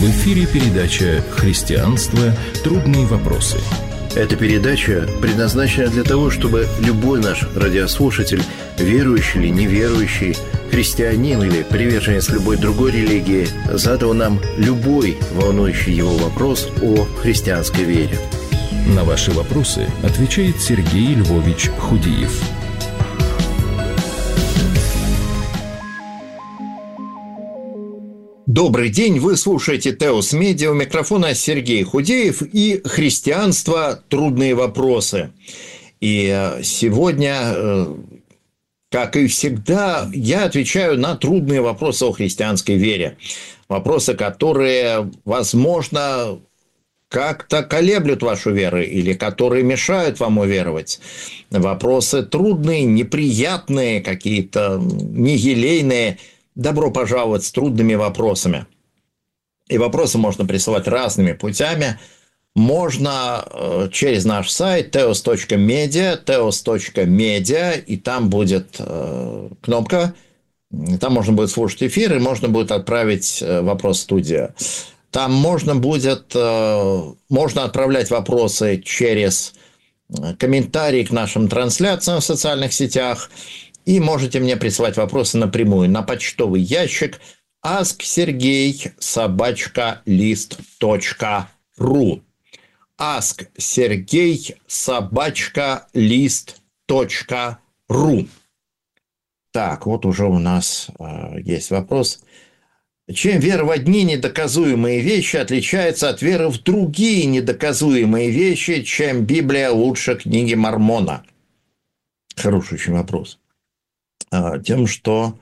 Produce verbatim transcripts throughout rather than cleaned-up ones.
В эфире передача «Христианство. Трудные вопросы». Эта передача предназначена для того, чтобы любой наш радиослушатель, верующий или неверующий, христианин или приверженец любой другой религии, задал нам любой волнующий его вопрос о христианской вере. На ваши вопросы отвечает Сергей Львович Худиев. Добрый день, вы слушаете Теос Медиа, у микрофона Сергей Худеев и «Христианство. Трудные вопросы». И сегодня, как и всегда, я отвечаю на трудные вопросы о христианской вере. Вопросы, которые, возможно, как-то колеблют вашу веру или которые мешают вам уверовать. Вопросы трудные, неприятные, какие-то нигилейные. Добро пожаловать с трудными вопросами. И вопросы можно присылать разными путями. Можно через наш сайт теос точка медиа, теос точка медиа, и там будет кнопка, там можно будет слушать эфир, и можно будет отправить вопрос в студию. Там можно будет, можно отправлять вопросы через комментарии к нашим трансляциям в социальных сетях. И можете мне присылать вопросы напрямую на почтовый ящик ask sergey собака лист точка ру. ask sergey собака лист точка ру. Так, вот уже у нас э, есть вопрос. Чем вера в одни недоказуемые вещи отличается от веры в другие недоказуемые вещи, чем Библия лучше книги Мормона? Хороший очень вопрос. Тем, что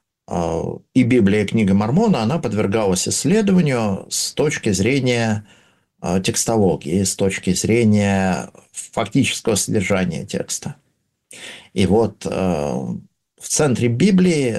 и Библия, и книга Мормона, она подвергалась исследованию с точки зрения текстологии, с точки зрения фактического содержания текста. И вот в центре Библии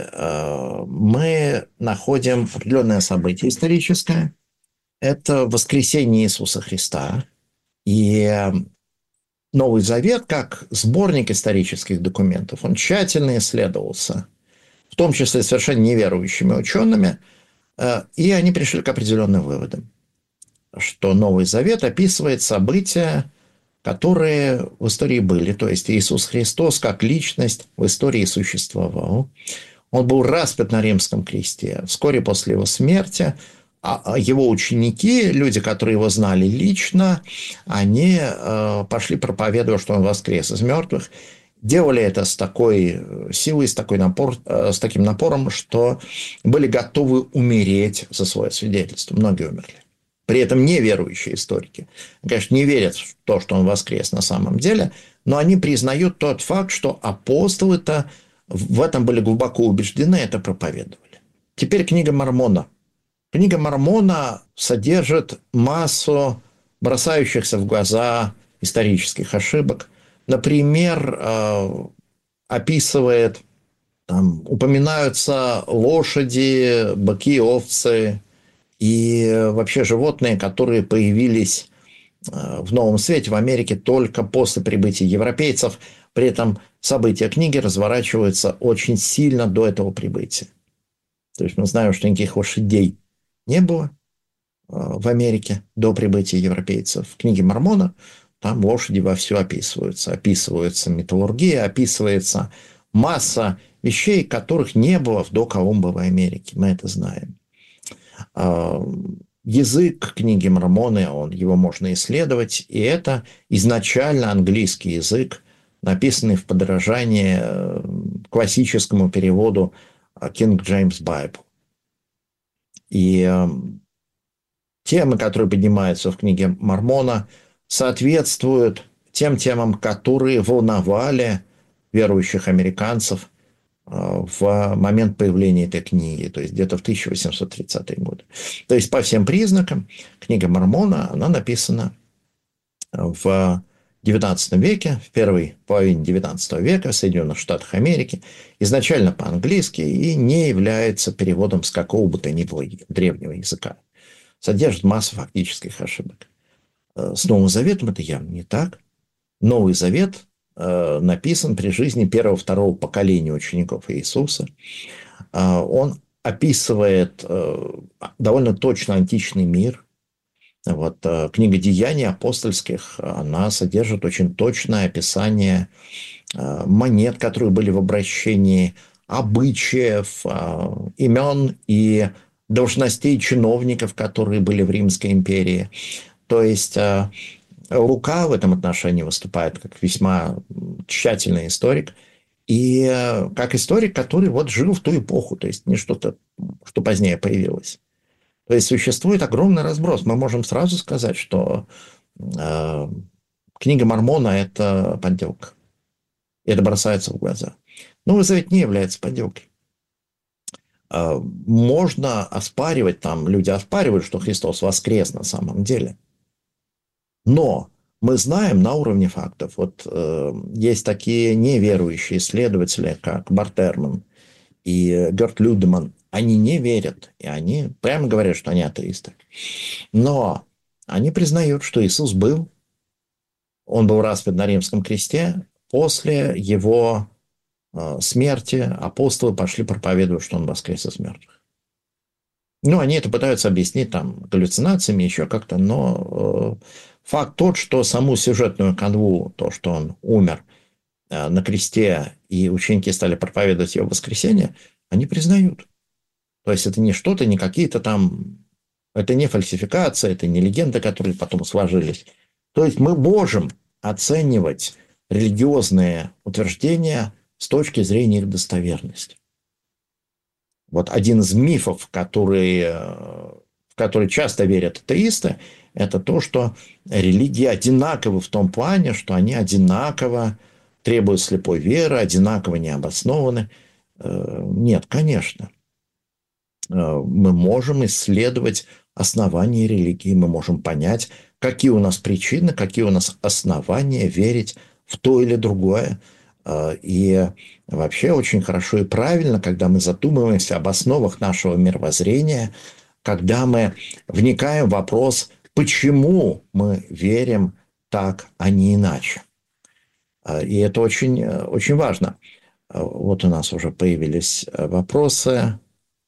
мы находим определенное событие историческое. Это воскресение Иисуса Христа. И Новый Завет, как сборник исторических документов, он тщательно исследовался, в том числе совершенно неверующими учеными, и они пришли к определенным выводам, что Новый Завет описывает события, которые в истории были. То есть Иисус Христос как личность в истории существовал. Он был распят на римском кресте. Вскоре после его смерти а его ученики, люди, которые его знали лично, они пошли проповедовать, что он воскрес из мертвых. Делали это с такой силой, с, такой напор, с таким напором, что были готовы умереть за свое свидетельство. Многие умерли. При этом неверующие историки, конечно, не верят в то, что он воскрес на самом деле, но они признают тот факт, что апостолы-то в этом были глубоко убеждены, это проповедовали. Теперь книга Мормона. Книга Мормона содержит массу бросающихся в глаза исторических ошибок. Например, описывает, там, упоминаются лошади, быки, овцы и вообще животные, которые появились в Новом Свете, в Америке только после прибытия европейцев. При этом события книги разворачиваются очень сильно до этого прибытия. То есть мы знаем, что никаких лошадей не было в Америке до прибытия европейцев. В книге Мормона там лошади вовсю описываются. Описывается металлургия, описывается масса вещей, которых не было в доколумбовой Америке. Мы это знаем. Язык книги Мормона, он, его можно исследовать, и это изначально английский язык, написанный в подражании классическому переводу King James Bible. И э, темы, которые поднимаются в книге Мормона, соответствуют тем темам, которые волновали верующих американцев э, в момент появления этой книги, то есть где-то в тысяча восемьсот тридцатые годы. То есть по всем признакам книга Мормона, она написана в девятнадцатом веке, в первой половине девятнадцатого века в Соединенных Штатах Америки, изначально по-английски и не является переводом с какого бы то ни было древнего языка. Содержит массу фактических ошибок. С Новым Заветом это явно не так. Новый Завет э, написан при жизни первого-второго поколения учеников Иисуса. Э, он описывает э, довольно точно античный мир. Вот, книга «Деяний апостольских», она содержит очень точное описание монет, которые были в обращении, обычаев, имен и должностей чиновников, которые были в Римской империи. То есть Лука в этом отношении выступает как весьма тщательный историк, и как историк, который вот жил в ту эпоху, то есть не что-то, что позднее появилось. То есть существует огромный разброс. Мы можем сразу сказать, что э, книга Мормона – это подделка. И это бросается в глаза. Новый Завет не является подделкой. Э, можно оспаривать, там люди оспаривают, что Христос воскрес на самом деле. Но мы знаем на уровне фактов. Вот э, есть такие неверующие исследователи, как Барт Эрман и Герт Людеман. Они не верят, и они прямо говорят, что они атеисты. Но они признают, что Иисус был, он был распят на римском кресте. После его э, смерти апостолы пошли проповедовать, что он воскрес из мертвых. Ну, они это пытаются объяснить там галлюцинациями, еще как-то, но э, факт тот, что саму сюжетную канву, то, что он умер э, на кресте, и ученики стали проповедовать его воскресение, они признают. То есть это не что-то, не какие-то там... Это не фальсификация, это не легенды, которые потом сложились. То есть мы можем оценивать религиозные утверждения с точки зрения их достоверности. Вот один из мифов, в который, в который часто верят атеисты, это то, что религии одинаковы в том плане, что они одинаково требуют слепой веры, одинаково необоснованы. Нет, конечно. Мы можем исследовать основания религии, мы можем понять, какие у нас причины, какие у нас основания верить в то или другое. И вообще очень хорошо и правильно, когда мы задумываемся об основах нашего мировоззрения, когда мы вникаем в вопрос, почему мы верим так, а не иначе. И это очень, очень важно. Вот у нас уже появились вопросы.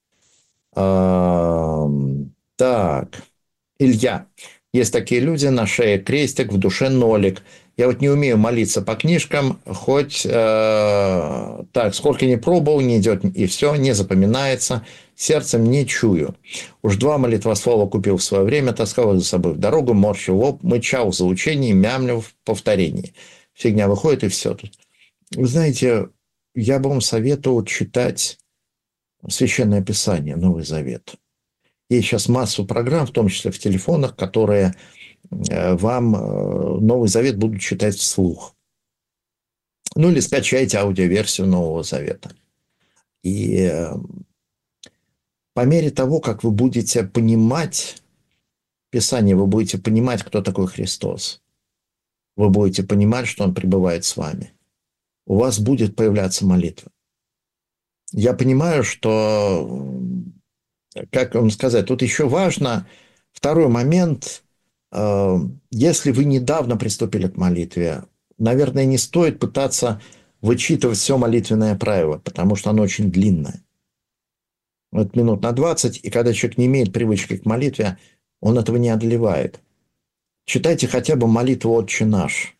Так, Илья. Есть такие люди, на шее крестик, в душе нолик. Я вот не умею молиться по книжкам, хоть э, так, сколько ни пробовал, не идет, и все, не запоминается, сердцем не чую. Уж два молитвослова купил в свое время, таскал за собой в дорогу, морщил лоб, мычал за учение, мямлил в повторении. Фигня выходит, и все тут. Вы знаете, я бы вам советовал читать Священное Писание, Новый Завет. Есть сейчас массу программ, в том числе в телефонах, которые вам Новый Завет будут читать вслух. Ну, или скачайте аудиоверсию Нового Завета. И по мере того, как вы будете понимать Писание, вы будете понимать, кто такой Христос. Вы будете понимать, что Он пребывает с вами. У вас будет появляться молитва. Я понимаю, что, как вам сказать, тут еще важно второй момент. Если вы недавно приступили к молитве, наверное, не стоит пытаться вычитывать все молитвенное правило, потому что оно очень длинное. Вот минут на двадцать, и когда человек не имеет привычки к молитве, он этого не одолевает. Читайте хотя бы молитву «Отче наш».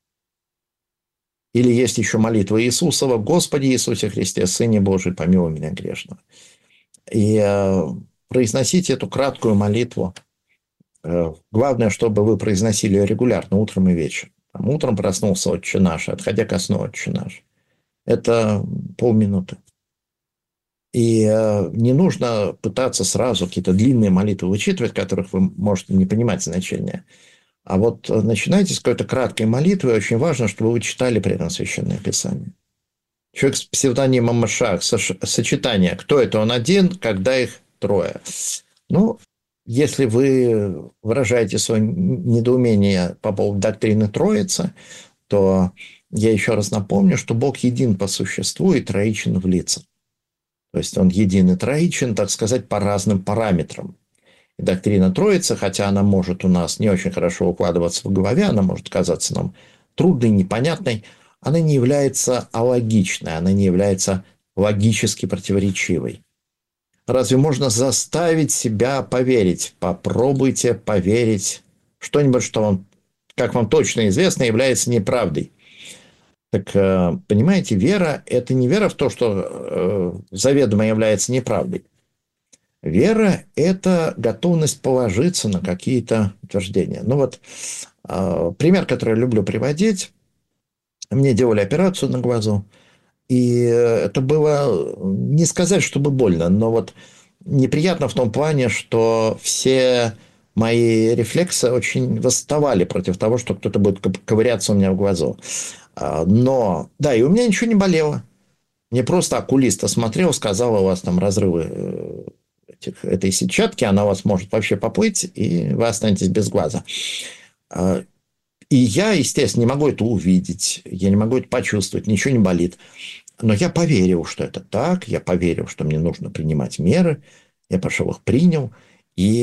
Или есть еще молитва Иисусова: «Господи Иисусе Христе, Сыне Божий, помилуй меня грешного». И э, произносите эту краткую молитву. Э, главное, чтобы вы произносили ее регулярно, утром и вечером. Там, утром проснулся «Отче наш», отходя ко сну «Отче наш». Это полминуты. И э, не нужно пытаться сразу какие-то длинные молитвы вычитывать, которых вы можете не понимать значения. А вот начинайте с какой-то краткой молитвы. Очень важно, чтобы вы читали при этом Священное Писание. Человек с псевдонимом Машах, сочетание. Кто это? Он один, когда их трое. Ну, если вы выражаете свое недоумение по поводу доктрины Троицы, то я еще раз напомню, что Бог един по существу и троичен в лицах. То есть Он един и троичен, так сказать, по разным параметрам. И доктрина Троицы, хотя она может у нас не очень хорошо укладываться в голове, она может казаться нам трудной, непонятной, она не является алогичной, она не является логически противоречивой. разве можно заставить себя поверить? Попробуйте поверить что-нибудь, что вам, как вам точно известно, является неправдой. Так, понимаете, вера – это не вера в то, что заведомо является неправдой. Вера – это готовность положиться на какие-то утверждения. Ну вот, пример, который я люблю приводить. Мне делали операцию на глазу, и это было, не сказать, чтобы больно, но вот неприятно в том плане, что все мои рефлексы очень восставали против того, что кто-то будет ковыряться у меня в глазу. Но, да, и у меня ничего не болело. Мне просто окулист осмотрел, сказал, у вас там разрывы этих, этой сетчатки, она у вас может вообще поплыть, и вы останетесь без глаза. И я, естественно, не могу это увидеть, я не могу это почувствовать, ничего не болит. Но я поверил, что это так, я поверил, что мне нужно принимать меры, я пошел их принял, и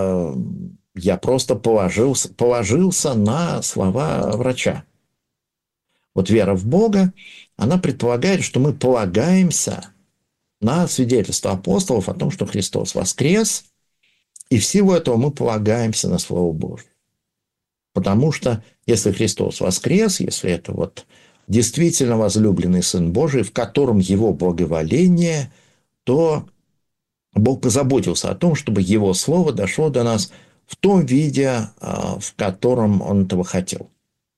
я просто положился, положился на слова врача. Вот вера в Бога, она предполагает, что мы полагаемся на свидетельство апостолов о том, что Христос воскрес, и в силу этого мы полагаемся на Слово Божие. Потому что если Христос воскрес, если это вот действительно возлюбленный Сын Божий, в котором Его благоволение, то Бог позаботился о том, чтобы Его Слово дошло до нас в том виде, в котором Он этого хотел.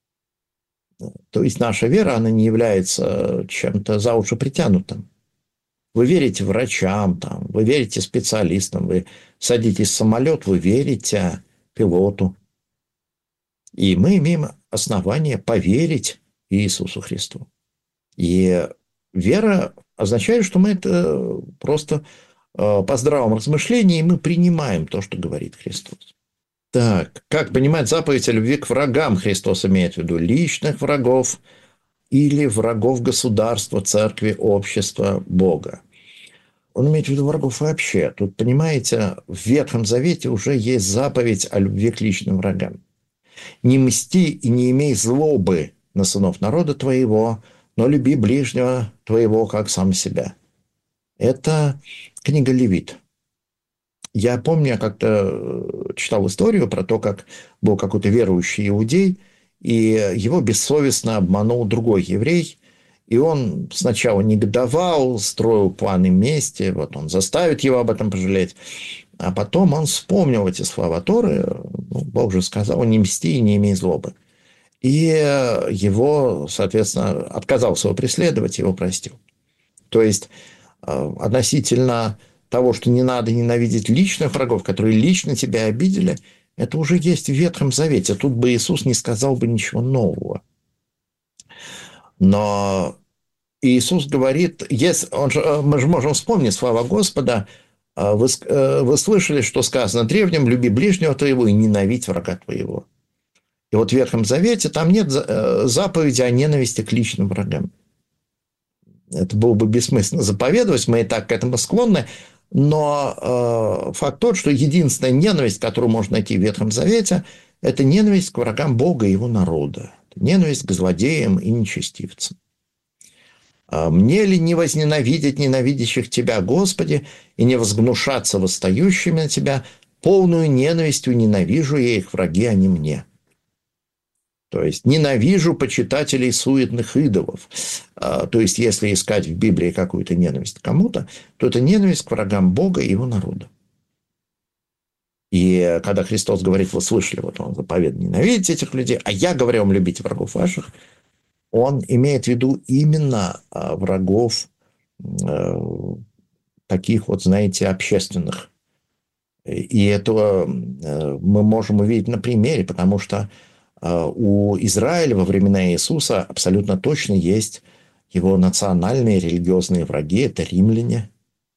То есть наша вера, она не является чем-то за уши притянутым. Вы верите врачам, там, вы верите специалистам, вы садитесь в самолет, вы верите пилоту. И мы имеем основание поверить Иисусу Христу. И вера означает, что мы это просто по здравому размышлению, и мы принимаем то, что говорит Христос. Так, как понимать заповедь о любви к врагам? Христос имеет в виду личных врагов или врагов государства, церкви, общества, Бога. Он имеет в виду врагов вообще. Тут, понимаете, в Ветхом Завете уже есть заповедь о любви к личным врагам. «Не мсти и не имей злобы на сынов народа твоего, но люби ближнего твоего, как сам себя». Это книга Левит. Я помню, я как-то читал историю про то, как был какой-то верующий иудей, и его бессовестно обманул другой еврей, и он сначала негодовал, строил планы мести, вот он заставит его об этом пожалеть, а потом он вспомнил эти слова Торы, ну, Бог же сказал: «Не мсти и не имей злобы». И его, соответственно, отказался его преследовать, его простил. То есть относительно того, что не надо ненавидеть личных врагов, которые лично тебя обидели, это уже есть в Ветхом Завете. Тут бы Иисус не сказал бы ничего нового. Но Иисус говорит, если, он же, мы же можем вспомнить слова Господа: вы, вы слышали, что сказано древним: люби ближнего твоего и ненавидь врага твоего. И вот в Ветхом Завете там нет заповеди о ненависти к личным врагам. Это было бы бессмысленно заповедовать, мы и так к этому склонны, но э, факт тот, что единственная ненависть, которую можно найти в Ветхом Завете, это ненависть к врагам Бога и Его народа, ненависть к злодеям и нечестивцам. «Мне ли не возненавидеть ненавидящих Тебя, Господи, и не возгнушаться восстающими на Тебя? Полную ненавистью ненавижу я их, враги они мне». То есть ненавижу почитателей суетных идолов. То есть если искать в Библии какую-то ненависть к кому-то, то это ненависть к врагам Бога и Его народа. И когда Христос говорит: вы слышали, вот он заповедует ненавидеть этих людей, а я говорю вам: любите врагов ваших, он имеет в виду именно врагов таких вот, знаете, общественных. И этого мы можем увидеть на примере, потому что у Израиля во времена Иисуса абсолютно точно есть его национальные религиозные враги, это римляне.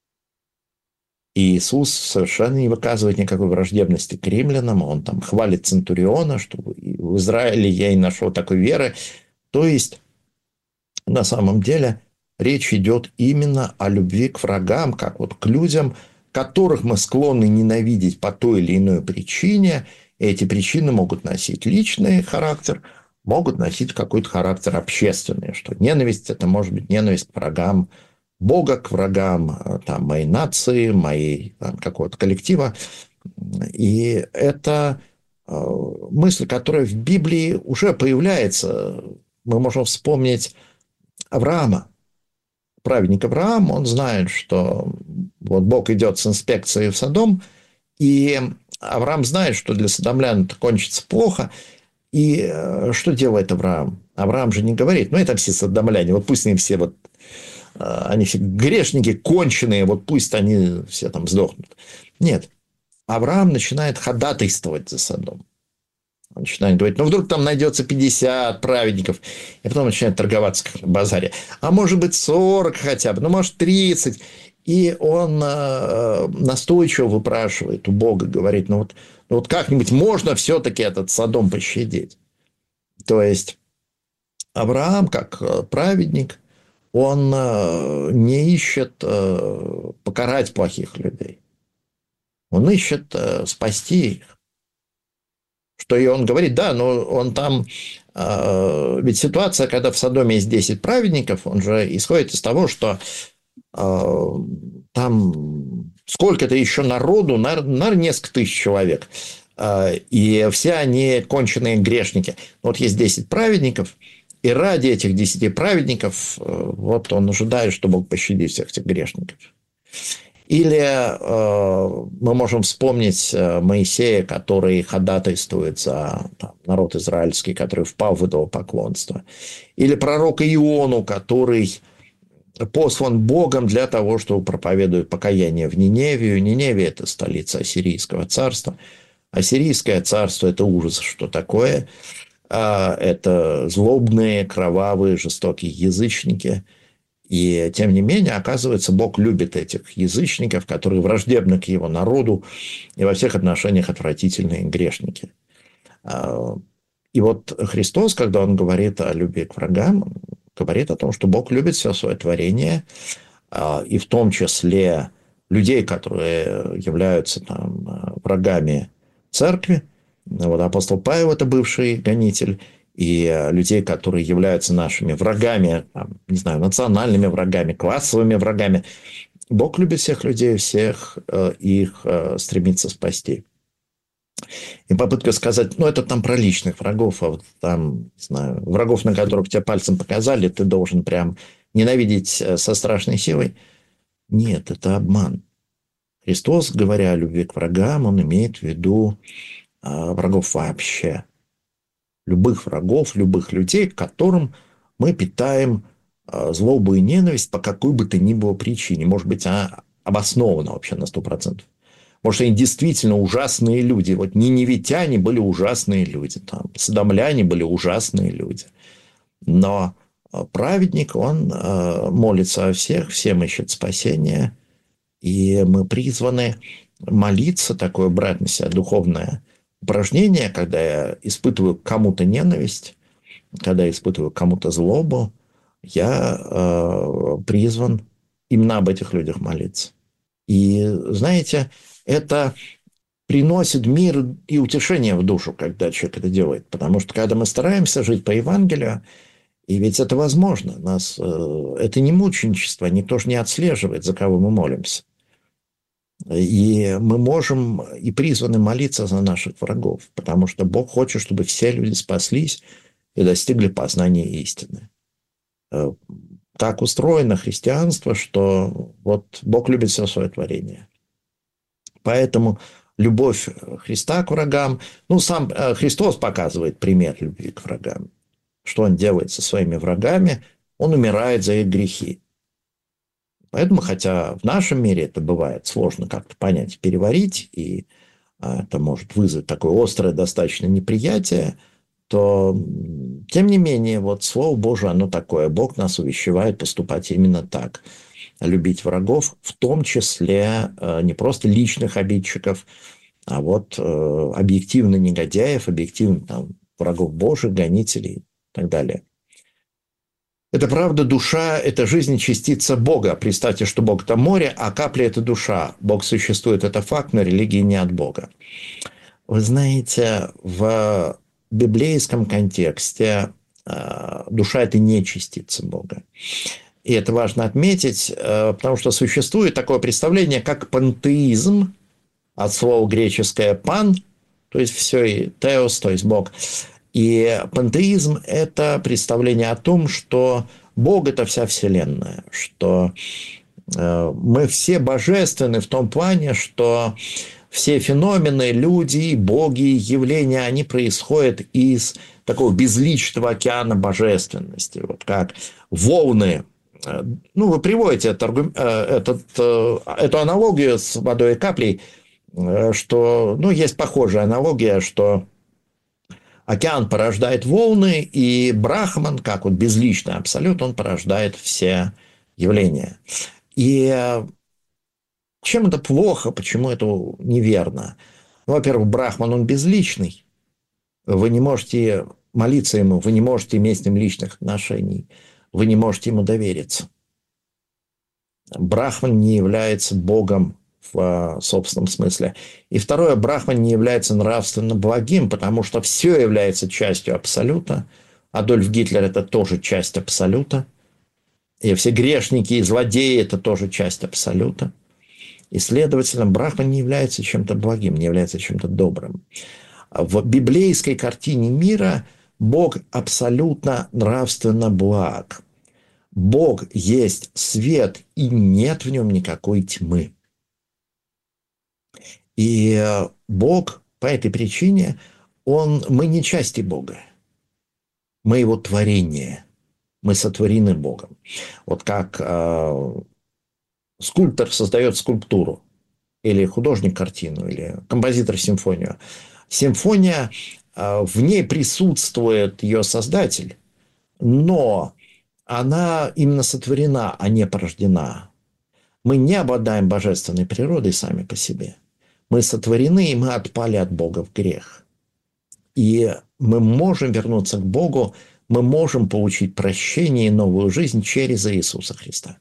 И Иисус совершенно не выказывает никакой враждебности к римлянам, он там хвалит Центуриона, что в Израиле я и нашел такой веры. То есть, на самом деле, речь идет именно о любви к врагам, как вот к людям, которых мы склонны ненавидеть по той или иной причине. Эти причины могут носить личный характер, могут носить какой-то характер общественный, что ненависть – это может быть ненависть к врагам Бога к врагам там, моей нации, моей там, какого-то коллектива. И это мысль, которая в Библии уже появляется. Мы можем вспомнить Авраама. Праведник Авраам, он знает, что вот Бог идет с инспекцией в Содом, и Авраам знает, что для содомлян это кончится плохо. И что делает Авраам? Авраам же не говорит, ну, это все содомляне, вот пусть они все вот, они все грешники, конченые, вот пусть они все там сдохнут. Нет. Авраам начинает ходатайствовать за Содом. Он начинает говорить, ну, вдруг там найдется пятьдесят праведников, и потом начинает торговаться как на базаре. А может быть, сорок хотя бы, ну, может, тридцать. И он э, настойчиво выпрашивает у Бога, говорит, ну, вот, ну, вот как-нибудь можно все-таки этот Содом пощадить. То есть, Авраам, как праведник, он э, не ищет э, покарать плохих людей. Он ищет э, спасти их. Что и он говорит, да, но он там... Э, ведь ситуация, когда в Содоме есть десять праведников, он же исходит из того, что э, там сколько-то еще народу, наверное, несколько тысяч человек. Э, и все они конченые грешники. Вот есть десять праведников, и ради этих десяти праведников э, вот он ожидает, что Бог пощадит всех этих грешников. Или э, мы можем вспомнить Моисея, который ходатайствует за там, народ израильский, который впал в идолопоклонство. Или пророка Иону, который послан Богом для того, чтобы проповедовать покаяние в Ниневию. Ниневия – это столица Ассирийского царства. Ассирийское царство – это ужас, что такое. Это злобные, кровавые, жестокие язычники. И, тем не менее, оказывается, Бог любит этих язычников, которые враждебны к его народу и во всех отношениях отвратительные грешники. И вот Христос, когда он говорит о любви к врагам, говорит о том, что Бог любит все свое творение, и в том числе людей, которые являются там, врагами церкви. Вот апостол Павел – это бывший гонитель. И людей, которые являются нашими врагами, там, не знаю, национальными врагами, классовыми врагами. Бог любит всех людей, всех э, их э, стремится спасти. И попытка сказать, ну, это там про личных врагов, а вот там, не знаю, врагов, на которых тебя пальцем показали, ты должен прям ненавидеть со страшной силой. Нет, это обман. Христос, говоря о любви к врагам, он имеет в виду э, врагов вообще. Любых врагов, любых людей, к которым мы питаем злобу и ненависть по какой бы то ни было причине. Может быть, она обоснована вообще на сто процентов. Может, они действительно ужасные люди. Вот ниневитяне были ужасные люди, там, содомляне были ужасные люди. Но праведник, он молится о всех, всем ищет спасения. И мы призваны молиться, такое брать на себя духовное упражнение, когда я испытываю к кому-то ненависть, когда я испытываю к кому-то злобу, я э, призван именно об этих людях молиться. И, знаете, это приносит мир и утешение в душу, когда человек это делает. Потому что, когда мы стараемся жить по Евангелию, и ведь это возможно, нас, э, это не мученичество, никто же не отслеживает, за кого мы молимся. И мы можем и призваны молиться за наших врагов, потому что Бог хочет, чтобы все люди спаслись и достигли познания истины. Так устроено христианство, что вот Бог любит все свое творение. Поэтому любовь Христа к врагам, ну, сам Христос показывает пример любви к врагам. Что он делает со своими врагами? Он умирает за их грехи. Поэтому, хотя в нашем мире это бывает сложно как-то понять, переварить, и это может вызвать такое острое достаточно неприятие, то, тем не менее, вот Слово Божие, оно такое. Бог нас увещевает поступать именно так. Любить врагов, в том числе не просто личных обидчиков, а вот объективно негодяев, объективно там, врагов Божьих, гонителей и так далее. Это правда, душа – это жизнь, частица Бога. Представьте, что Бог – это море, а капля – это душа. Бог существует – это факт, но религия не от Бога. Вы знаете, в библейском контексте душа – это не частица Бога. И это важно отметить, потому что существует такое представление, как пантеизм, от слова греческое «пан», то есть все, и «теос», то есть «бог». И пантеизм – это представление о том, что Бог – это вся Вселенная, что мы все божественны в том плане, что все феномены, люди, боги, явления, они происходят из такого безличного океана божественности. Вот как волны. Ну, вы приводите этот, этот, эту аналогию с водой и каплей, что, ну, есть похожая аналогия, что океан порождает волны, и Брахман, как вот безличный абсолют, он порождает все явления. И чем это плохо, почему это неверно? Ну, во-первых, Брахман, он безличный. Вы не можете молиться ему, вы не можете иметь с ним личных отношений, вы не можете ему довериться. Брахман не является Богом в собственном смысле. И второе, Брахман не является нравственно благим, потому что все является частью абсолюта. Адольф Гитлер – это тоже часть абсолюта. И все грешники и злодеи – это тоже часть абсолюта. И, следовательно, Брахман не является чем-то благим, не является чем-то добрым. В библейской картине мира Бог абсолютно нравственно благ. Бог есть свет, и нет в нем никакой тьмы. И Бог по этой причине, он, мы не части Бога. Мы его творение. Мы сотворены Богом. Вот как э, скульптор создает скульптуру, или художник картину, или композитор симфонию. Симфония, э, в ней присутствует ее создатель, но она именно сотворена, а не порождена. Мы не обладаем божественной природой сами по себе. Мы сотворены, и мы отпали от Бога в грех. И мы можем вернуться к Богу, мы можем получить прощение и новую жизнь через Иисуса Христа.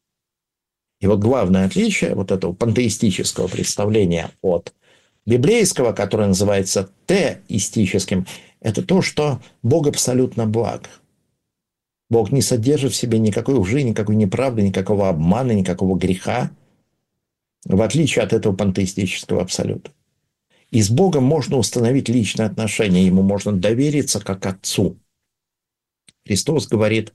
И вот главное отличие вот этого пантеистического представления от библейского, которое называется теистическим, это то, что Бог абсолютно благ. Бог не содержит в себе никакой лжи, никакой неправды, никакого обмана, никакого греха, в отличие от этого пантеистического абсолюта. И с Богом можно установить личные отношения, ему можно довериться как Отцу. Христос говорит,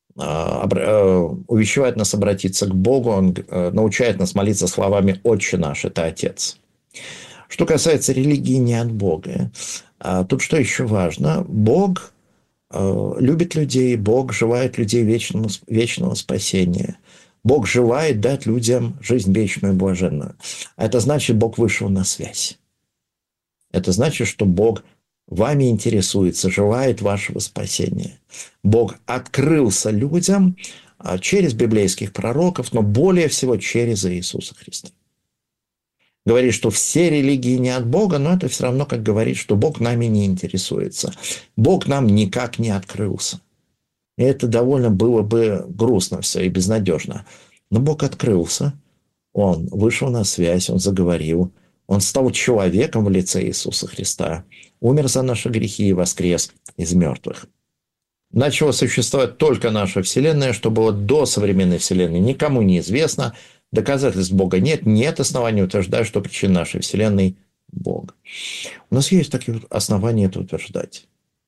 увещевает нас обратиться к Богу, Он научает нас молиться словами «Отче наш», это Отец. Что касается религии не от Бога, тут что еще важно? Бог любит людей, Бог желает людей вечного, вечного спасения. Бог желает дать людям жизнь вечную и блаженную. А это значит, Бог вышел на связь. Это значит, что Бог вами интересуется, желает вашего спасения. Бог открылся людям через библейских пророков, но более всего через Иисуса Христа. Говорит, что все религии не от Бога, но это все равно как говорит, что Бог нами не интересуется. Бог нам никак не открылся. И это довольно было бы грустно все и безнадежно. Но Бог открылся, Он вышел на связь, Он заговорил, Он стал человеком в лице Иисуса Христа, умер за наши грехи и воскрес из мертвых. Начала существовать только наша Вселенная, что было до современной Вселенной, никому не известно. Доказательств Бога нет, нет оснований утверждать, что причина нашей Вселенной – Бог. У нас есть такие основания это утверждать.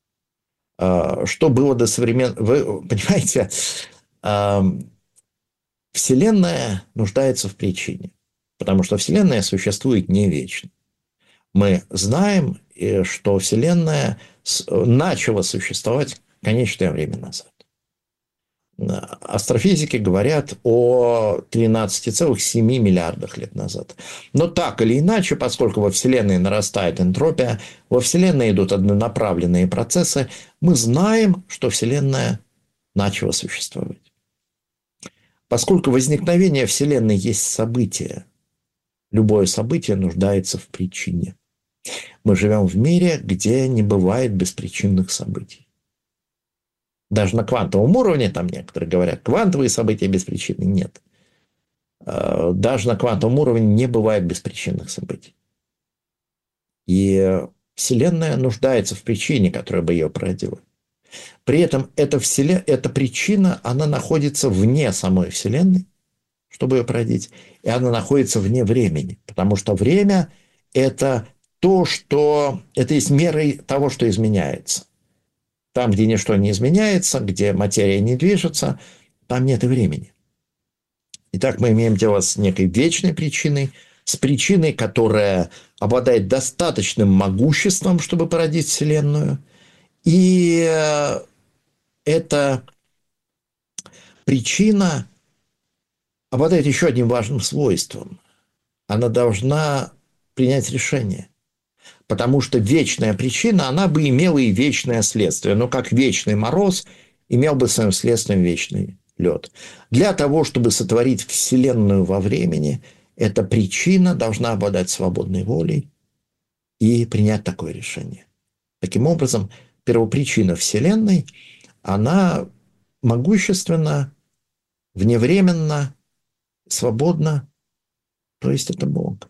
Что было до современной... Вы понимаете, Вселенная нуждается в причине, потому что Вселенная существует не вечно. Мы знаем, что Вселенная начала существовать конечное время назад. Астрофизики говорят о тринадцати целых семи миллиардах лет назад. Но так или иначе, поскольку во Вселенной нарастает энтропия, во Вселенной идут однонаправленные процессы, мы знаем, что Вселенная начала существовать. Поскольку возникновение Вселенной есть событие, любое событие нуждается в причине. Мы живем в мире, где не бывает беспричинных событий. Даже на квантовом уровне, там некоторые говорят, квантовые события без причины нет. Даже на квантовом уровне не бывает беспричинных событий. И Вселенная нуждается в причине, которая бы ее породила. При этом эта, вселен... эта причина, она находится вне самой Вселенной, чтобы ее породить, и она находится вне времени, потому что время – это то, что… Это есть мерой того, что изменяется. Там, где ничто не изменяется, где материя не движется, там нет и времени. Итак, мы имеем дело с некой вечной причиной, с причиной, которая обладает достаточным могуществом, чтобы породить Вселенную. И эта причина обладает еще одним важным свойством. Она должна принять решение. Потому что вечная причина, она бы имела и вечное следствие. Но как вечный мороз имел бы своим следствием вечный лед. Для того, чтобы сотворить Вселенную во времени, эта причина должна обладать свободной волей и принять такое решение. Таким образом, первопричина Вселенной, она могущественна, вневременна, свободна, то есть это Бог.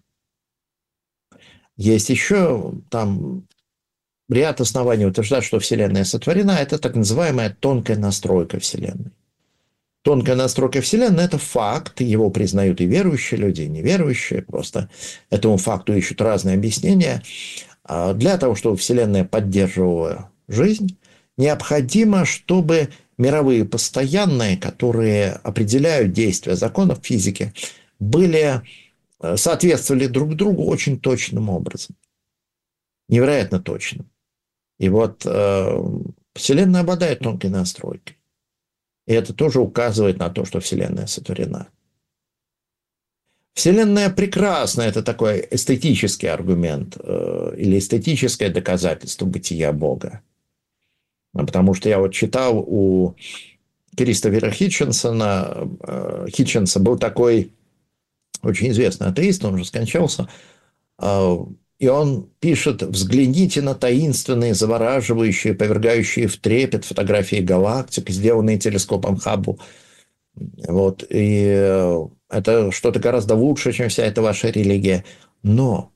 Есть еще там ряд оснований утверждать, что Вселенная сотворена. Это так называемая тонкая настройка Вселенной. Тонкая настройка Вселенной – это факт, его признают и верующие люди, и неверующие. Просто этому факту ищут разные объяснения. Для того, чтобы Вселенная поддерживала жизнь, необходимо, чтобы мировые постоянные, которые определяют действия законов физики, были… соответствовали друг другу очень точным образом. Невероятно точным. И вот э, Вселенная обладает тонкой настройкой. И это тоже указывает на то, что Вселенная сотворена. Вселенная прекрасна. Это такой эстетический аргумент э, или эстетическое доказательство бытия Бога. Потому что я вот читал у Кристофера Хитченсона, э, Хитченса был такой очень известный атеист, он уже скончался, и он пишет: «Взгляните на таинственные, завораживающие, повергающие в трепет фотографии галактик, сделанные телескопом Хаббл. Вот. И это что-то гораздо лучше, чем вся эта ваша религия. Но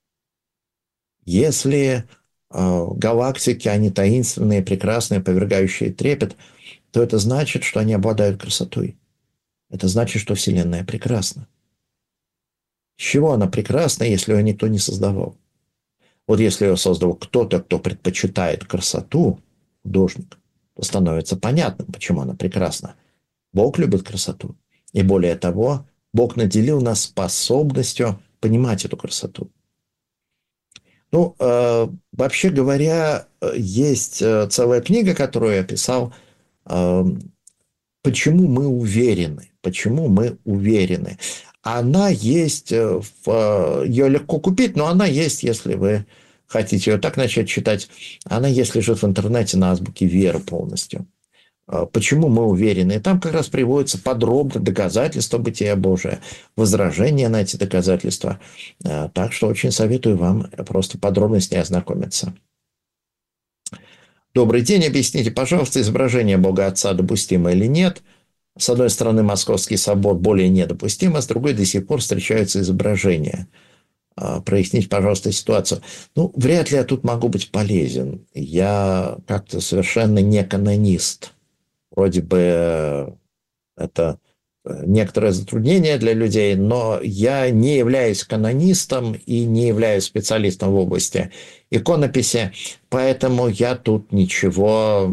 если галактики, они таинственные, прекрасные, повергающие трепет, то это значит, что они обладают красотой. Это значит, что Вселенная прекрасна. С чего она прекрасна, если ее никто не создавал? Вот если ее создал кто-то, кто предпочитает красоту, художник, то становится понятным, почему она прекрасна. Бог любит красоту. И более того, Бог наделил нас способностью понимать эту красоту. Ну, э, вообще говоря, есть целая книга, которую я писал, э, «Почему мы уверены?» Почему мы уверены? Она есть, в, ее легко купить, но она есть, если вы хотите ее так начать читать, она есть, лежит в интернете на азбуке веры полностью. Почему мы уверены? И там как раз приводится подробно доказательства бытия Божия, возражения на эти доказательства. Так что очень советую вам просто подробно с ней ознакомиться. Добрый день. Объясните, пожалуйста, изображение Бога Отца допустимо или нет? С одной стороны, Московский собор более недопустим, а с другой до сих пор встречаются изображения. Проясните, пожалуйста, ситуацию. Ну, вряд ли я тут могу быть полезен. Я как-то совершенно не канонист. Вроде бы это некоторое затруднение для людей, но я не являюсь канонистом и не являюсь специалистом в области иконописи, поэтому я тут ничего...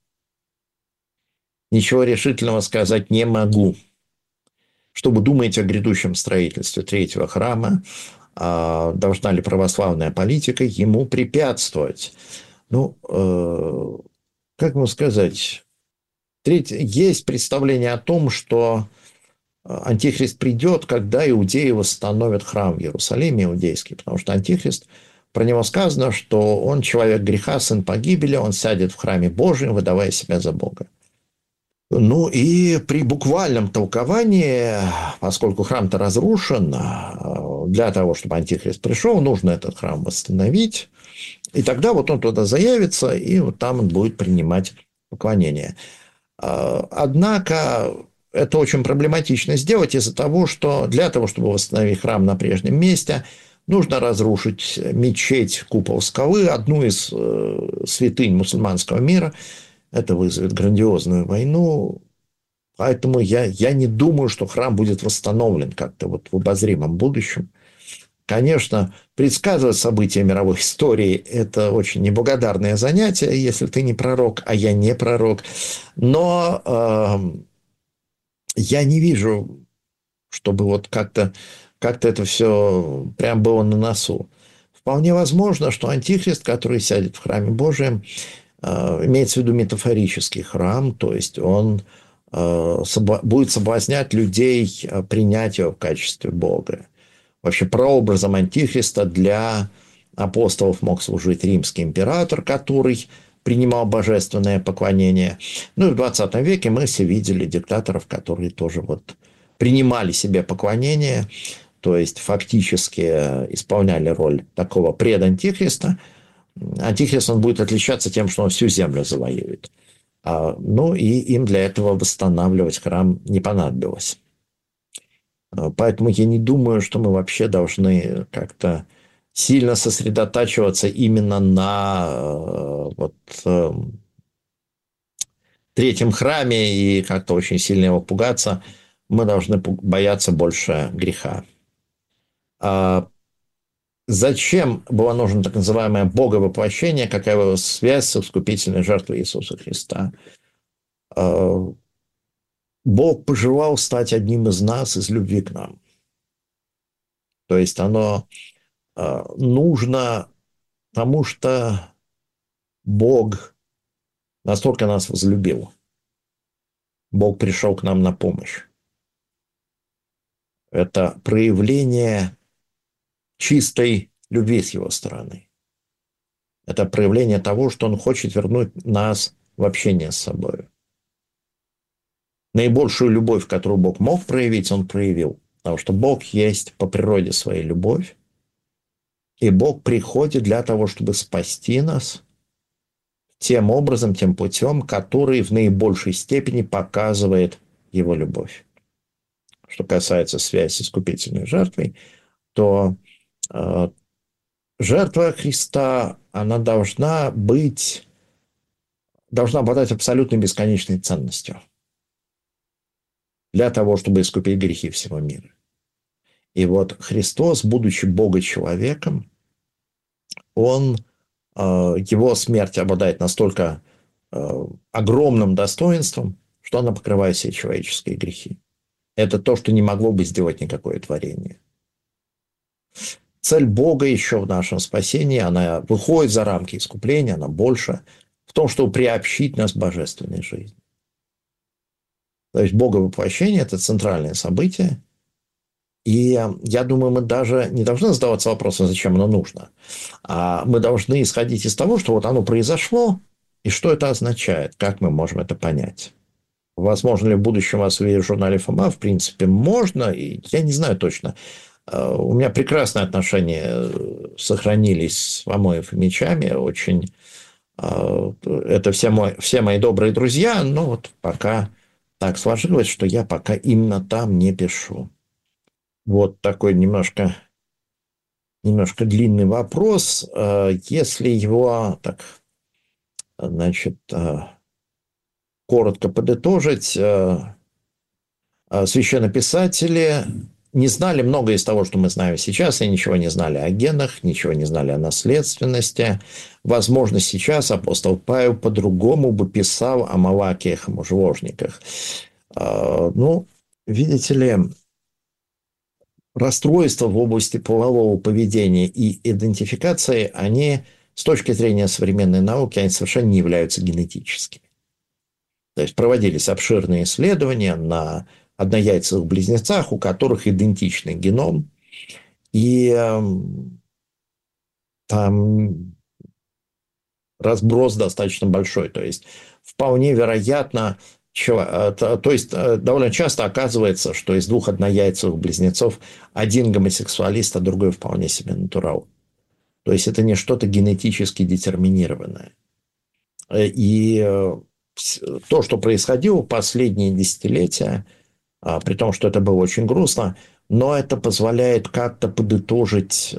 Ничего решительного сказать не могу. Что вы думаете о грядущем строительстве третьего храма? Должна ли православная политика ему препятствовать? Ну, как вам сказать? Третье, есть представление о том, что Антихрист придет, когда иудеи восстановят храм в Иерусалиме иудейский, потому что Антихрист, про него сказано, что он человек греха, сын погибели, он сядет в храме Божьем, выдавая себя за Бога. Ну и при буквальном толковании, поскольку храм-то разрушен, для того, чтобы Антихрист пришел, нужно этот храм восстановить. И тогда вот он туда заявится, и вот там он будет принимать поклонение. Однако это очень проблематично сделать из-за того, что для того, чтобы восстановить храм на прежнем месте, нужно разрушить мечеть, купол скалы, одну из святынь мусульманского мира. это вызовет грандиозную войну. Поэтому я, я не думаю, что храм будет восстановлен как-то вот в обозримом будущем. Конечно, предсказывать события мировой истории – это очень неблагодарное занятие, если ты не пророк, а я не пророк. Но э, я не вижу, чтобы вот как-то, как-то это все прям было на носу. Вполне возможно, что антихрист, который сядет в храме Божьем, э, имеется в виду метафорический храм, то есть он э, собла- будет соблазнять людей принять его в качестве Бога. Вообще, прообразом антихриста для апостолов мог служить римский император, который принимал божественное поклонение. Ну и в двадцатом веке мы все видели диктаторов, которые тоже вот принимали себе поклонение, то есть фактически исполняли роль такого предантихриста. Антихрист, он будет отличаться тем, что он всю землю завоюет. Ну и им для этого восстанавливать храм не понадобилось. Поэтому я не думаю, что мы вообще должны как-то сильно сосредотачиваться именно на вот, третьем храме и как-то очень сильно его пугаться. Мы должны бояться больше греха. А зачем было нужно так называемое боговоплощение? Какая его связь с искупительной жертвой Иисуса Христа? Бог пожелал стать одним из нас из любви к нам. То есть оно э, нужно, потому что Бог настолько нас возлюбил. Бог пришел к нам на помощь. Это проявление чистой любви с его стороны. Это проявление того, что он хочет вернуть нас в общение с собой. Наибольшую любовь, которую Бог мог проявить, он проявил. Потому что Бог есть по природе своей любовь. И Бог приходит для того, чтобы спасти нас тем образом, тем путем, который в наибольшей степени показывает его любовь. Что касается связи с искупительной жертвой, то э, жертва Христа, она должна быть, должна обладать абсолютной бесконечной ценностью для того, чтобы искупить грехи всего мира. И вот Христос, будучи Бога-человеком, он, его смерть обладает настолько огромным достоинством, что она покрывает все человеческие грехи. Это то, что не могло бы сделать никакое творение. Цель Бога еще в нашем спасении, она выходит за рамки искупления, она больше в том, чтобы приобщить нас к божественной жизни. То есть боговоплощение – это центральное событие. И я думаю, мы даже не должны задаваться вопросом, зачем оно нужно. А мы должны исходить из того, что вот оно произошло, и что это означает, как мы можем это понять. Возможно ли в будущем вас увидеть в журнале ФОМА? В принципе, можно, и я не знаю точно. У меня прекрасные отношения сохранились с Фомой Фомичами, очень... Это все, мой, все мои добрые друзья, но вот пока... Так сложилось, что я пока именно там не пишу. Вот такой немножко, немножко длинный вопрос. Если его так, значит, коротко подытожить, священнописатели не знали многое из того, что мы знаем сейчас, и ничего не знали о генах, ничего не знали о наследственности. Возможно, сейчас апостол Павел по-другому бы писал о Малакиях и мужеложниках. Ну, видите ли, расстройства в области полового поведения и идентификации, они с точки зрения современной науки, они совершенно не являются генетическими. То есть проводились обширные исследования на однояйцевых близнецах, у которых идентичный геном, и э, там разброс достаточно большой. То есть вполне вероятно, то, то есть довольно часто оказывается, что из двух однояйцевых близнецов один гомосексуалист, а другой вполне себе натурал. То есть это не что-то генетически детерминированное. И то, что происходило в последние десятилетия, при том, что это было очень грустно, но это позволяет как-то подытожить,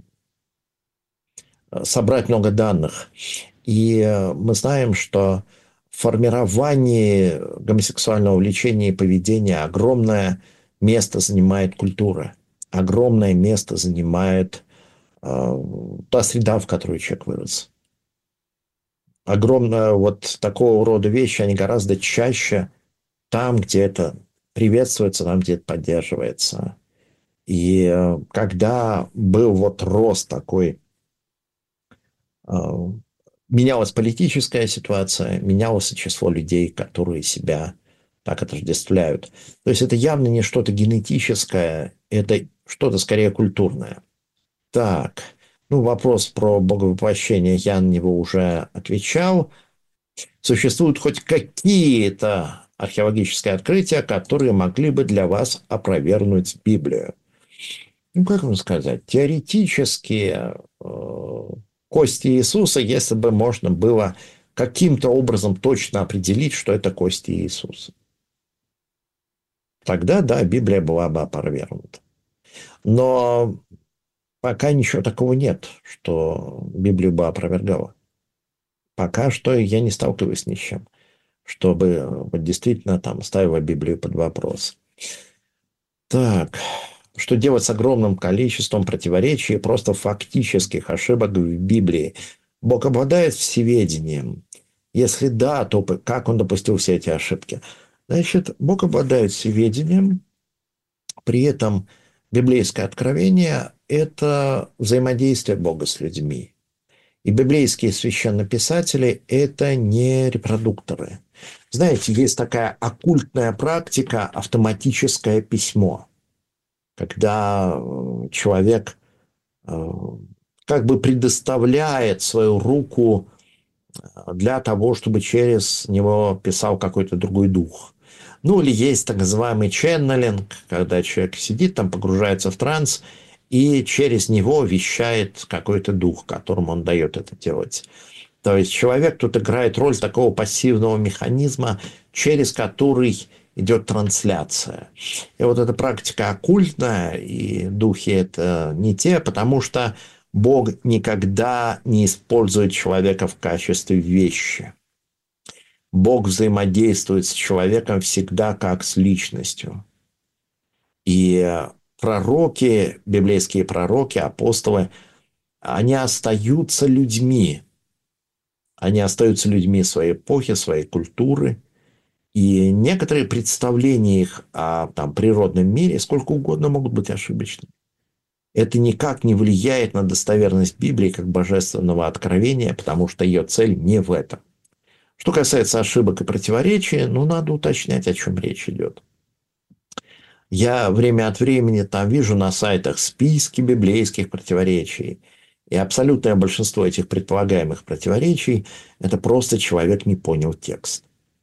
собрать много данных. И мы знаем, что в формировании гомосексуального влечения и поведения огромное место занимает культура, огромное место занимает э, та среда, в которой человек вырос. Огромное вот такого рода вещи, они гораздо чаще там, где это приветствуется, там, где это поддерживается. И э, когда был вот рост такой, э, менялась политическая ситуация, менялось число людей, которые себя так отождествляют. То есть это явно не что-то генетическое, это что-то скорее культурное. Так, ну вопрос про боговоплощение, я на него уже отвечал. Существуют хоть какие-то археологические открытия, которые могли бы для вас опровергнуть Библию? Ну, как вам сказать, теоретически э, кости Иисуса, если бы можно было каким-то образом точно определить, что это кости Иисуса. Тогда, да, Библия была бы опровергнута. Но пока ничего такого нет, что Библию бы опровергала. Пока что я не сталкиваюсь ни с чем, чтобы вот действительно там ставила Библию под вопрос. Так, что делать с огромным количеством противоречий и просто фактических ошибок в Библии? Бог обладает всеведением. Если да, то как он допустил все эти ошибки? Значит, Бог обладает всеведением, при этом библейское откровение – это взаимодействие Бога с людьми. И библейские священнописатели – это не репродукторы. Знаете, есть такая оккультная практика – автоматическое письмо, когда человек как бы предоставляет свою руку для того, чтобы через него писал какой-то другой дух. Ну, или есть так называемый ченнелинг, когда человек сидит там, погружается в транс, и через него вещает какой-то дух, которому он дает это делать. То есть человек тут играет роль такого пассивного механизма, через который идет трансляция. И вот эта практика оккультная, и духи это не те, потому что Бог никогда не использует человека в качестве вещи. Бог взаимодействует с человеком всегда как с личностью. И пророки, библейские пророки, апостолы, они остаются людьми. Они остаются людьми своей эпохи, своей культуры. И некоторые представления их о там, природном мире сколько угодно могут быть ошибочными. Это никак не влияет на достоверность Библии как божественного откровения, потому что ее цель не в этом. Что касается ошибок и противоречий, ну, надо уточнять, о чем речь идет. Я время от времени там вижу на сайтах списки библейских противоречий. И абсолютное большинство этих предполагаемых противоречий – это просто человек не понял текст.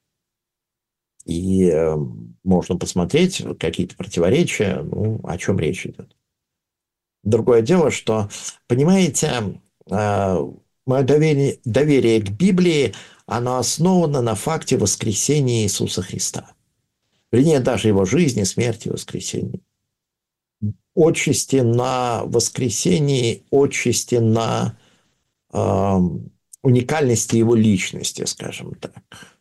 И э, можно посмотреть какие-то противоречия, ну, о чем речь идет. Другое дело, что, понимаете, э, мое доверие, доверие к Библии, оно основано на факте воскресения Иисуса Христа. Вернее, даже его жизни, смерти и воскресения. Отчасти на воскресении, отчасти на э, уникальности его личности, скажем так.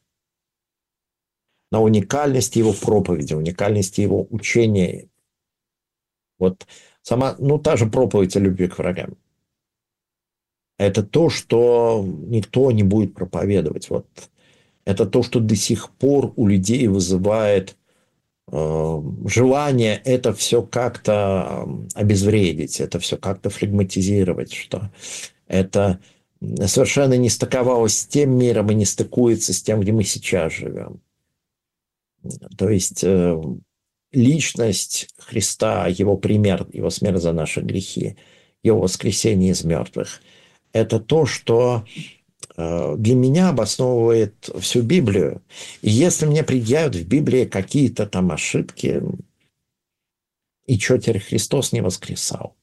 На уникальности его проповеди, уникальности его учения. Вот сама, ну, та же проповедь о любви к врагам. Это то, что никто не будет проповедовать. Вот. Это то, что до сих пор у людей вызывает э, желание это все как-то обезвредить, это все как-то флегматизировать, что это совершенно не стыковалось с тем миром и не стыкуется с тем, где мы сейчас живем. То есть э, личность Христа, его пример, его смерть за наши грехи, его воскресение из мертвых – это то, что э, для меня обосновывает всю Библию. И если мне предъявят в Библии какие-то там ошибки, и что теперь Христос не воскресал?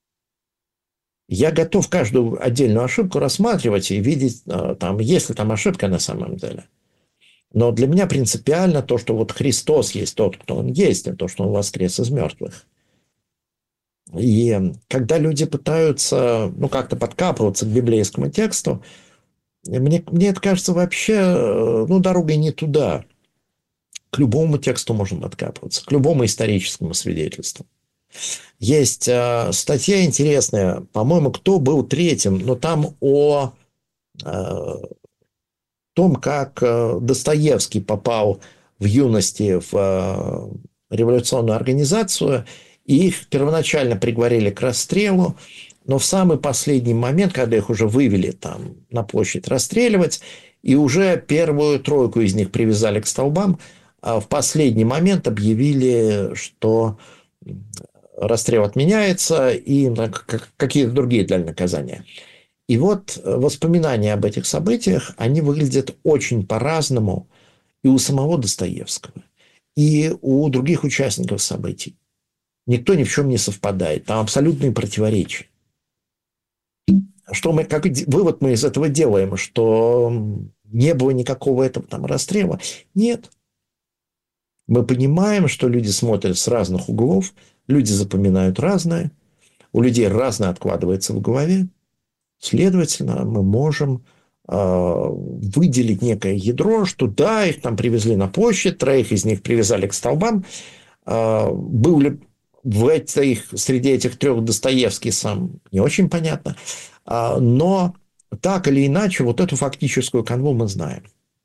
Я готов каждую отдельную ошибку рассматривать и видеть, э, там, есть ли там ошибка на самом деле. Но для меня принципиально то, что вот Христос есть тот, кто Он есть, а то, что Он воскрес из мертвых. И когда люди пытаются, ну, как-то подкапываться к библейскому тексту, Мне, мне это кажется вообще, ну, дорогой не туда. К любому тексту можно откапываться, к любому историческому свидетельству. Есть э, статья интересная, по-моему, «Кто был третьим?», но там о э, том, как э, Достоевский попал в юности в э, революционную организацию, и их первоначально приговорили к расстрелу, но в самый последний момент, когда их уже вывели там на площадь расстреливать, и уже первую тройку из них привязали к столбам, а в последний момент объявили, что расстрел отменяется, и какие-то другие дали наказания. И вот воспоминания об этих событиях, они выглядят очень по-разному и у самого Достоевского, и у других участников событий. Никто ни в чем не совпадает. Там абсолютные противоречия. Что мы, как вывод мы из этого делаем, что не было никакого этого там расстрела? Нет. Мы понимаем, что люди смотрят с разных углов, люди запоминают разное, у людей разное откладывается в голове. Следовательно, мы можем э, выделить некое ядро, что да, их там привезли на площадь, троих из них привязали к столбам. Э, был ли в этих, среди этих трех Достоевский сам, не очень понятно. Э, но так или иначе, вот эту фактическую канву мы знаем.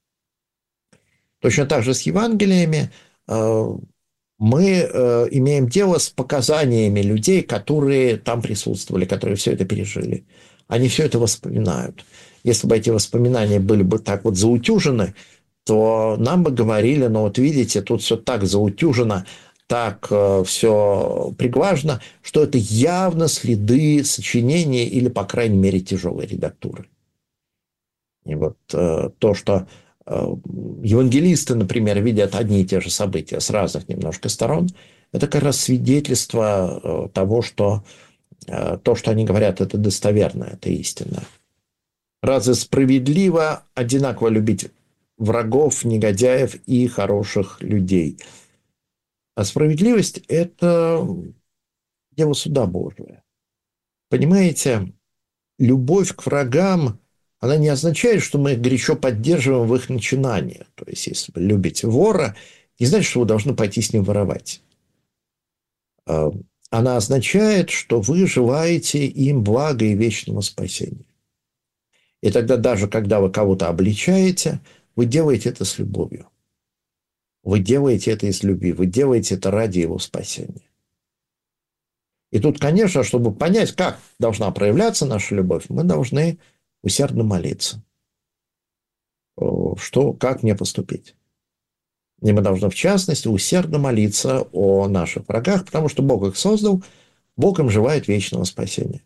Точно так же с Евангелиями э, мы э, имеем дело с показаниями людей, которые там присутствовали, которые все это пережили. Они все это воспоминают. Если бы эти воспоминания были бы так вот заутюжены, то нам бы говорили, ну вот видите, тут все так заутюжено, так э, все приглажено, что это явно следы сочинения или, по крайней мере, тяжелой редактуры. И вот э, то, что э, евангелисты, например, видят одни и те же события с разных немножко сторон, это как раз свидетельство э, того, что то, что они говорят, это достоверно, это истинно. Разве справедливо одинаково любить врагов, негодяев и хороших людей? А справедливость – это дело суда Божия. Понимаете, любовь к врагам, она не означает, что мы их горячо поддерживаем в их начинании. То есть, если вы любите вора, не значит, что вы должны пойти с ним воровать. Она означает, что вы желаете им блага и вечного спасения. И тогда даже когда вы кого-то обличаете, вы делаете это с любовью. Вы делаете это из любви, вы делаете это ради его спасения. И тут, конечно, чтобы понять, как должна проявляться наша любовь, мы должны усердно молиться. Что, как мне поступить? И мы должны, в частности, усердно молиться о наших врагах, потому что Бог их создал, Бог им желает вечного спасения.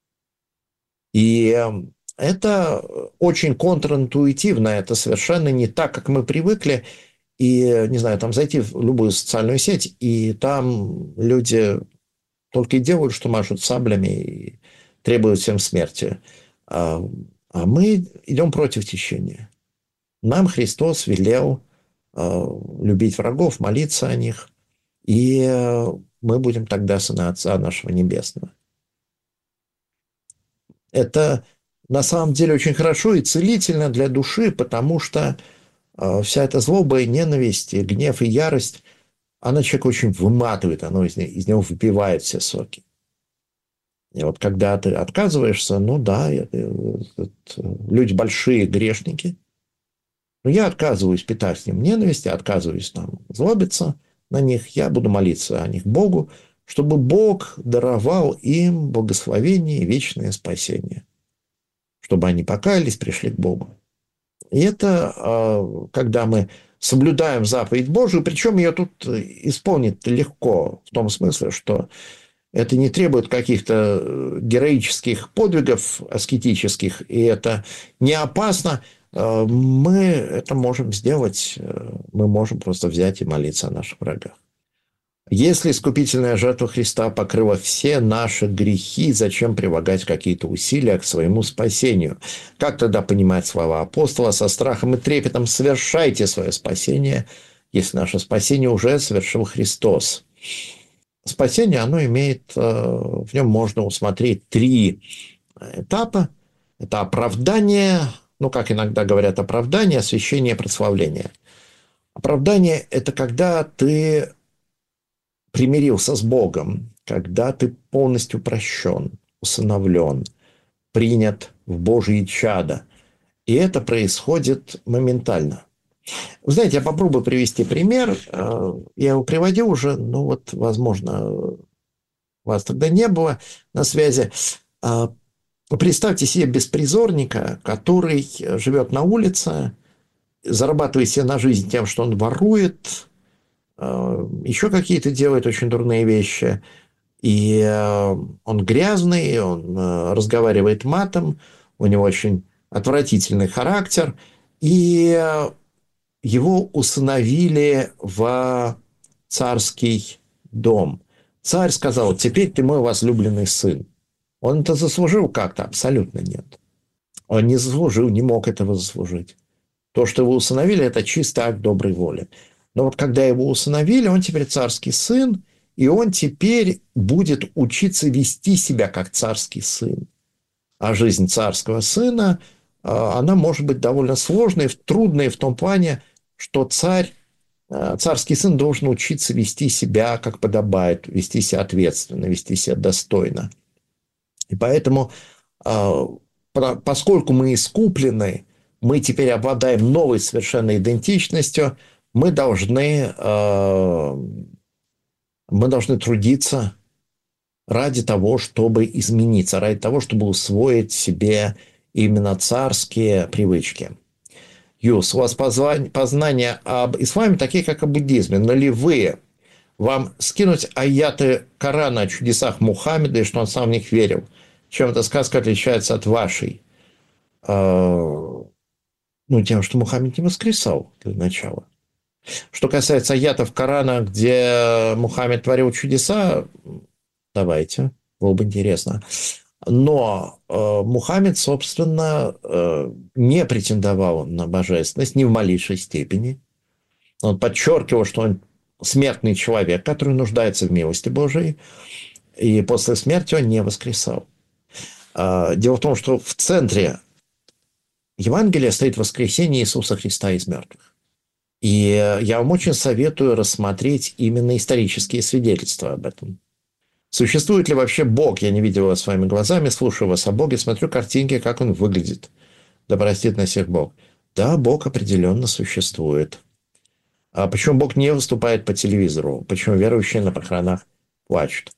И это очень контринтуитивно, это совершенно не так, как мы привыкли. И, не знаю, там зайти в любую социальную сеть, и там люди только и делают, что машут саблями и требуют всем смерти. А мы идем против течения. Нам Христос велел любить врагов, молиться о них, и мы будем тогда сыны Отца нашего Небесного. Это на самом деле очень хорошо и целительно для души, потому что вся эта злоба и ненависть, и гнев и ярость, она человека очень выматывает, она из, из него выпивает все соки. И вот когда ты отказываешься, ну да, это, это, люди большие грешники, но я отказываюсь питать с ним ненависть, я отказываюсь там злобиться на них, я буду молиться о них Богу, чтобы Бог даровал им благословение и вечное спасение, чтобы они покаялись, пришли к Богу. И это когда мы соблюдаем заповедь Божию, причем ее тут исполнить легко, в том смысле, что это не требует каких-то героических подвигов аскетических, и это не опасно. Мы это можем сделать, мы можем просто взять и молиться о наших врагах. Если искупительная жертва Христа покрыла все наши грехи, зачем прилагать какие-то усилия к своему спасению? Как тогда понимать слова апостола? Со страхом и трепетом совершайте свое спасение, если наше спасение уже совершил Христос. Спасение, оно имеет, в нем можно усмотреть три этапа. Это оправдание, ну, как иногда говорят, оправдание, освящение, прославление. Оправдание – это когда ты примирился с Богом, когда ты полностью прощен, усыновлен, принят в Божьи чадо. И это происходит моментально. Вы знаете, я попробую привести пример. Я его приводил уже, ну вот, возможно, вас тогда не было на связи. Представьте себе беспризорника, который живет на улице, зарабатывает себе на жизнь тем, что он ворует, еще какие-то делает очень дурные вещи. И он грязный, он разговаривает матом, у него очень отвратительный характер. И его усыновили в царский дом. Царь сказал: теперь ты мой возлюбленный сын. Он это заслужил как-то? Абсолютно нет. Он не заслужил, не мог этого заслужить. То, что его усыновили, это чисто акт доброй воли. Но вот когда его усыновили, он теперь царский сын, и он теперь будет учиться вести себя как царский сын. А жизнь царского сына, она может быть довольно сложной, трудной в том плане, что царь, царский сын должен учиться вести себя как подобает, вести себя ответственно, вести себя достойно. И поэтому, поскольку мы искуплены, мы теперь обладаем новой совершенно идентичностью, мы должны, мы должны трудиться ради того, чтобы измениться, ради того, чтобы усвоить себе именно царские привычки. Юс, у вас познания об исламе такие, как о буддизме, но ли вы, вам скинуть аяты Корана о чудесах Мухаммеда и что он сам в них верил? Чем эта сказка отличается от вашей? Ну, тем, что Мухаммед не воскресал для начала. Что касается аятов Корана, где Мухаммед творил чудеса, давайте, было бы интересно. Но э, Мухаммед, собственно, э, не претендовал на божественность ни в малейшей степени. Он подчеркивал, что он смертный человек, который нуждается в милости Божией, и после смерти он не воскресал. Э, дело в том, что в центре Евангелия стоит воскресение Иисуса Христа из мертвых. И я вам очень советую рассмотреть именно исторические свидетельства об этом. Существует ли вообще Бог? Я не видел его своими глазами, слушаю вас о Боге, смотрю картинки, как он выглядит. Да простит на всех Бог. Да, Бог определенно существует. А почему Бог не выступает по телевизору? Почему верующие на похоронах плачут?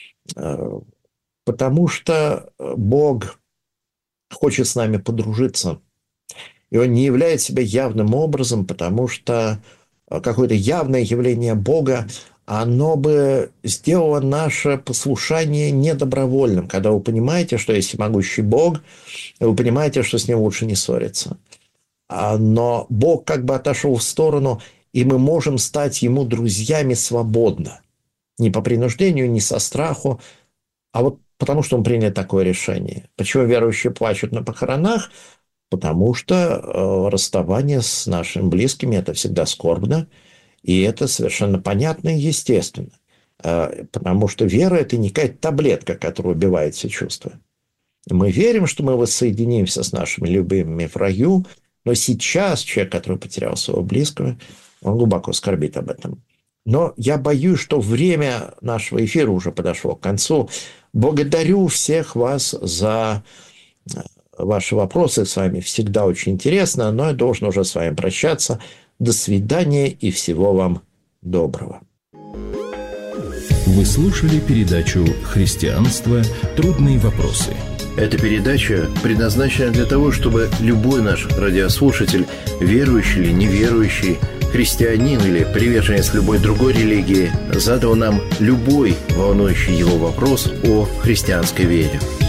Потому что Бог хочет с нами подружиться. И он не являет себя явным образом, потому что какое-то явное явление Бога, оно бы сделало наше послушание недобровольным. Когда вы понимаете, что есть всемогущий Бог, вы понимаете, что с ним лучше не ссориться. Но Бог как бы отошел в сторону, и мы можем стать ему друзьями свободно. Не по принуждению, не со страху, а вот потому, что он принял такое решение. Почему верующие плачут на похоронах? Потому что расставание с нашими близкими – это всегда скорбно, и это совершенно понятно и естественно. Потому что вера – это не какая-то таблетка, которая убивает все чувства. Мы верим, что мы воссоединимся с нашими любимыми в раю, но сейчас человек, который потерял своего близкого, он глубоко скорбит об этом. Но я боюсь, что время нашего эфира уже подошло к концу. Благодарю всех вас за ваши вопросы. С вами всегда очень интересно, но я должен уже с вами прощаться. До свидания и всего вам доброго. Вы слушали передачу «Христианство. Трудные вопросы». Эта передача предназначена для того, чтобы любой наш радиослушатель, верующий или неверующий, христианин или приверженец любой другой религии, задал нам любой волнующий его вопрос о христианской вере.